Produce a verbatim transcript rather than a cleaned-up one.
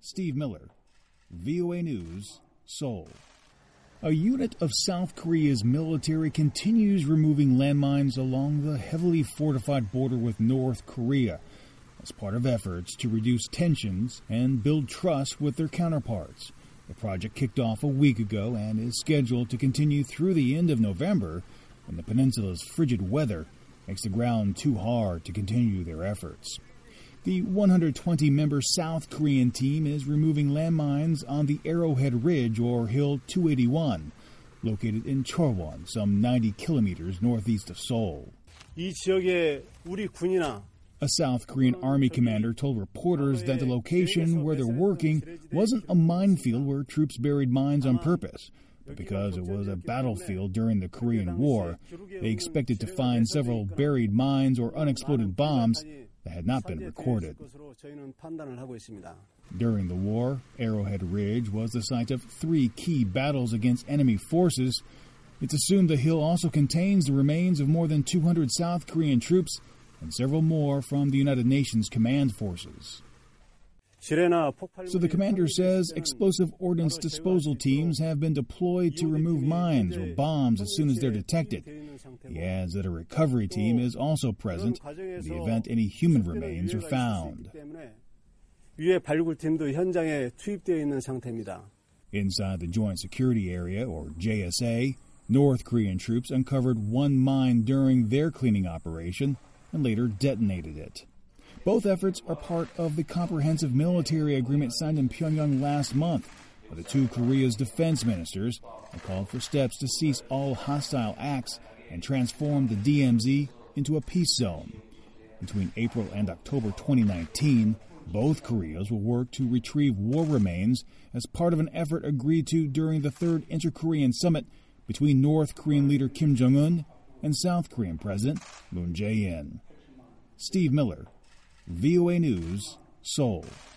Steve Miller, V O A News, Seoul. A unit of South Korea's military continues removing landmines along the heavily fortified border with North Korea as part of efforts to reduce tensions and build trust with their counterparts. The project kicked off a week ago and is scheduled to continue through the end of November when the peninsula's frigid weather makes the ground too hard to continue their efforts. The one hundred twenty member South Korean team is removing landmines on the Arrowhead Ridge, or Hill two eighty-one, located in Chorwon, some ninety kilometers northeast of Seoul. 이 지역에 우리 군이나 A South Korean army commander told reporters that the location where they're working wasn't a minefield where troops buried mines on purpose, but because it was a battlefield during the Korean War, they expected to find several buried mines or unexploded bombs that had not been recorded. During the war, Arrowhead Ridge was the site of three key battles against enemy forces. It's assumed the hill also contains the remains of more than two hundred South Korean troops and several more from the United Nations command forces. So the commander says explosive ordnance disposal teams have been deployed to remove mines or bombs as soon as they're detected. He adds that a recovery team is also present in the event any human remains are found. Inside the Joint Security Area, or J S A, North Korean troops uncovered one mine during their cleaning operation and later detonated it. Both efforts are part of the comprehensive military agreement signed in Pyongyang last month by the two Korea's defense ministers and called for steps to cease all hostile acts and transform the D M Z into a peace zone. Between April and October twenty nineteen, both Koreas will work to retrieve war remains as part of an effort agreed to during the third Inter-Korean Summit between North Korean leader Kim Jong-un and South Korean President Moon Jae-in. Steve Miller, V O A News, Seoul.